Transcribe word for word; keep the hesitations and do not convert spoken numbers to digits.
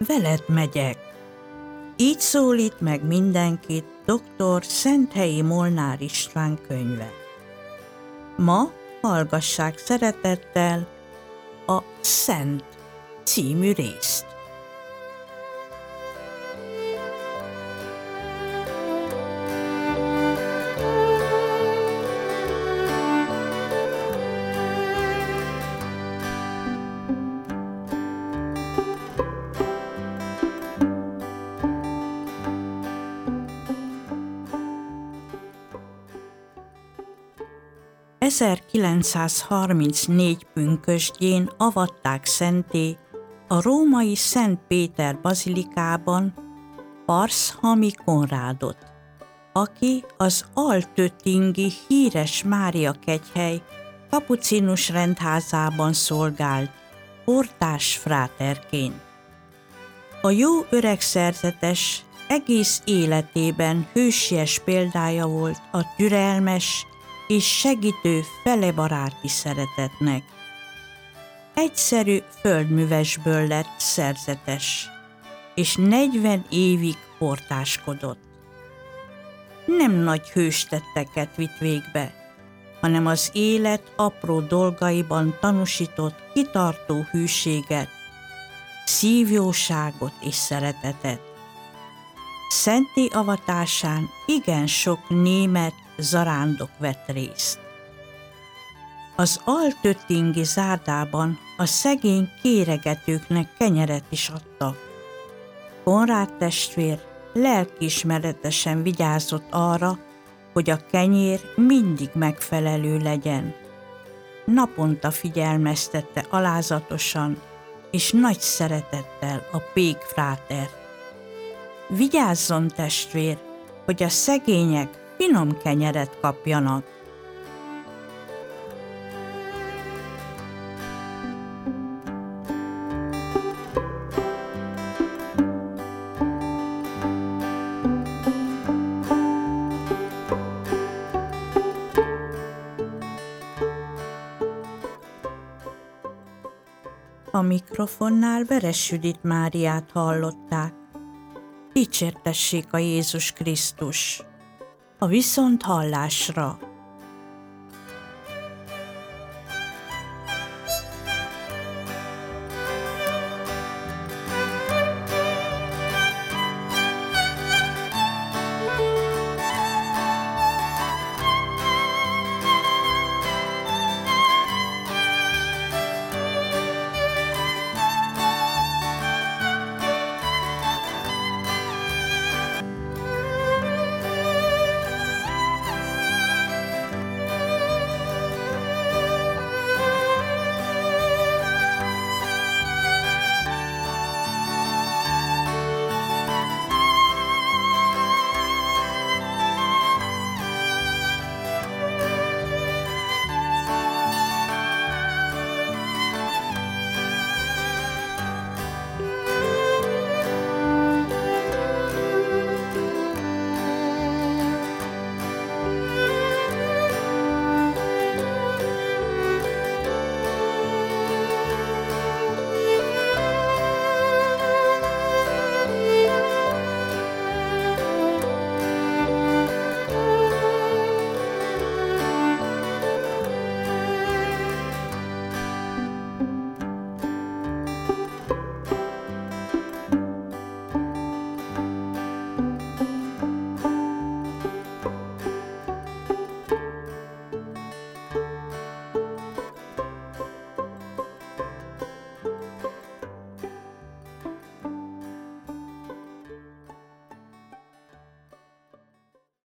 veled megyek. Így szólít meg mindenkit doktor Szenthelyi Molnár István könyve. Ma hallgassák szeretettel a Szent című részt. ezerkilencszázharmincnégy pünkösdjén avatták szentté a római Szent Péter bazilikában Parszhami Konrádot, aki az altöttingi híres Mária kegyhely kapucinus rendházában szolgált portás fráterként. A jó öreg szerzetes egész életében hősies példája volt a türelmes és segítő felebaráti szeretetnek. Egyszerű földművesből lett szerzetes, és negyven évig portáskodott. Nem nagy hőstetteket vitt végbe, hanem az élet apró dolgaiban tanúsított kitartó hűséget, szívjóságot és szeretetet. Szentté avatásán igen sok német zarándok vett részt. Az altöttingi zárdában a szegény kéregetőknek kenyeret is adtak. Konrád testvér lelkiismeretesen vigyázott arra, hogy a kenyér mindig megfelelő legyen. Naponta figyelmeztette alázatosan és nagy szeretettel a pék frátert. Vigyázzon, testvér, hogy a szegények finom kenyeret kapjanak. A mikrofonnál Veres Judit Máriát hallották. Dicsértessék a Jézus Krisztus! A viszonthallásra!